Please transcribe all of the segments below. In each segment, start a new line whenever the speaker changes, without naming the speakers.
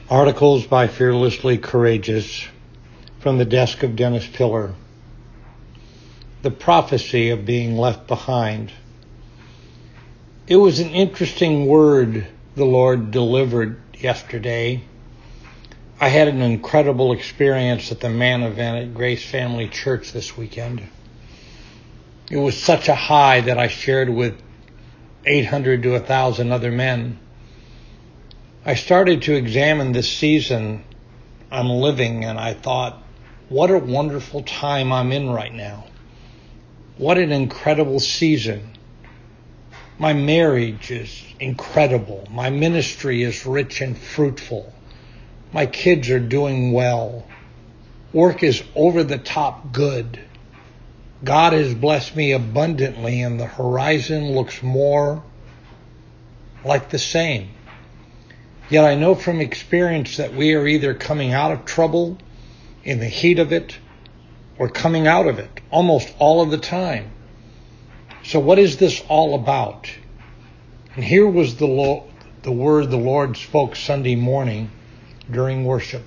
Articles by Fearlessly Courageous from the desk of Dennis Pillar. The prophecy of being left behind. It was an interesting word the Lord delivered yesterday. I had an incredible experience at the Man event at Grace Family Church this weekend. It was such a high that I shared with 800 to 1,000 other men. I started to examine this season I'm living, and I thought, what a wonderful time I'm in right now. What an incredible season. My marriage is incredible. My ministry is rich and fruitful. My kids are doing well. Work is over the top good. God has blessed me abundantly, and the horizon looks more like the same. Yet I know from experience that we are either coming out of trouble in the heat of it or coming out of it almost all of the time. So what is this all about? And here was the word the Lord spoke Sunday morning during worship.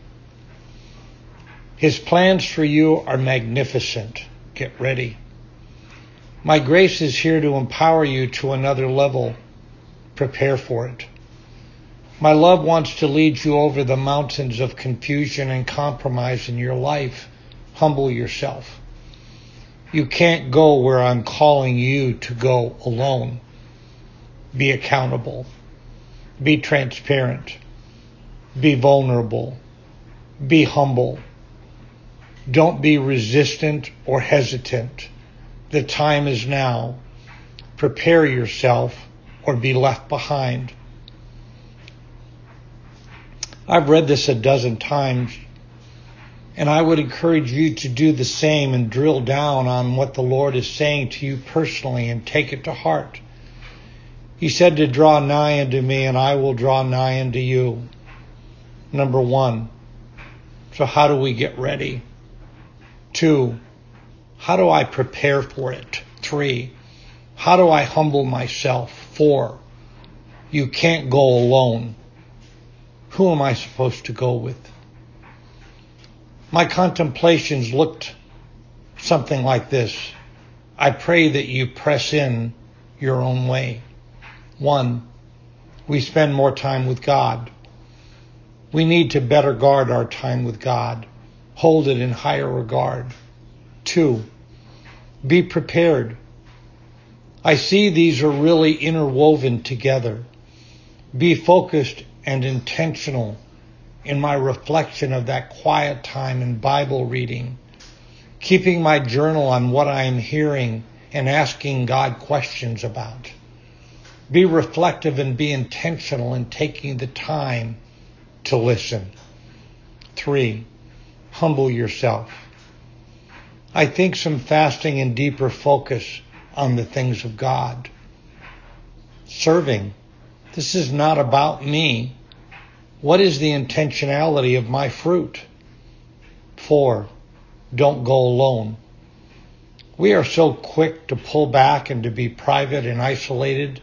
His plans for you are magnificent. Get ready. My grace is here to empower you to another level. Prepare for it. My love wants to lead you over the mountains of confusion and compromise in your life. Humble yourself. You can't go where I'm calling you to go alone. Be accountable. Be transparent. Be vulnerable. Be humble. Don't be resistant or hesitant. The time is now. Prepare yourself or be left behind. I've read this a dozen times, and I would encourage you to do the same and drill down on what the Lord is saying to you personally and take it to heart. He said to draw nigh unto me, and I will draw nigh unto you. Number one. So how do we get ready? 2, how do I prepare for it? 3, how do I humble myself? 4, you can't go alone. Who am I supposed to go with? My contemplations looked something like this. I pray that you press in your own way. 1, we spend more time with God. We need to better guard our time with God. Hold it in higher regard. 2, be prepared. I see these are really interwoven together. Be focused and intentional in my reflection of that quiet time and Bible reading, keeping my journal on what I am hearing and asking God questions about. Be reflective and be intentional in taking the time to listen. 3, humble yourself. I think some fasting and deeper focus on the things of God. Serving. This is not about me. What is the intentionality of my fruit? 4, don't go alone. We are so quick to pull back and to be private and isolated.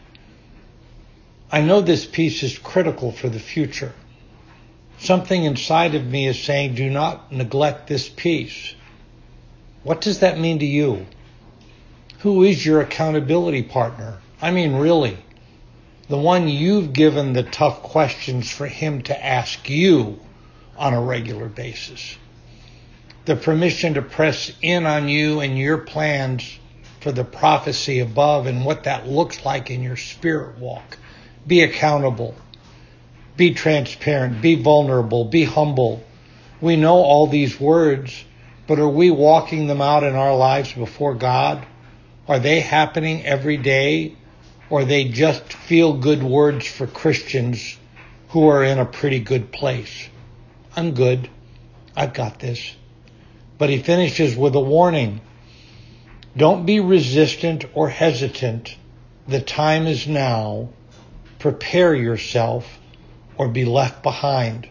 I know this piece is critical for the future. Something inside of me is saying, do not neglect this piece. What does that mean to you? Who is your accountability partner? I mean, really. The one you've given the tough questions for him to ask you on a regular basis. The permission to press in on you and your plans for the prophecy above and what that looks like in your spirit walk. Be accountable. Be transparent. Be vulnerable. Be humble. We know all these words, but are we walking them out in our lives before God? Are they happening every day? Or they just feel good words for Christians who are in a pretty good place? I'm good. I've got this. But he finishes with a warning. Don't be resistant or hesitant. The time is now. Prepare yourself or be left behind.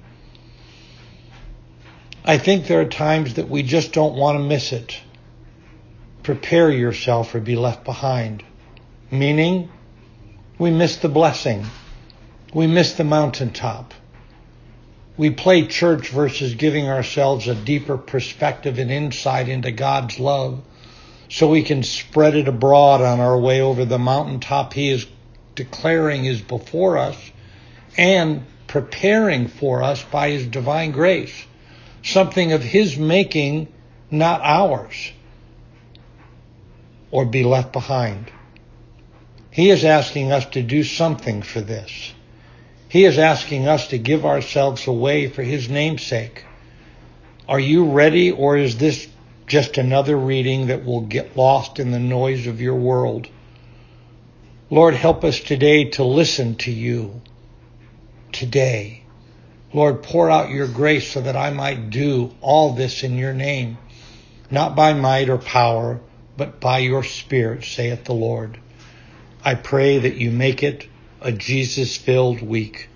I think there are times that we just don't want to miss it. Prepare yourself or be left behind. We play church versus giving ourselves a deeper perspective and insight into God's love so we can spread it abroad on our way over the mountaintop He is declaring is before us and preparing for us by His divine grace. Something of His making, not ours, or be left behind. He is asking us to do something for this. He is asking us to give ourselves away for His name's sake. Are you ready, or is this just another reading that will get lost in the noise of your world? Lord, help us today to listen to You. Today. Lord, pour out Your grace so that I might do all this in Your name, not by might or power, but by Your Spirit, saith the Lord. I pray that You make it a Jesus-filled week.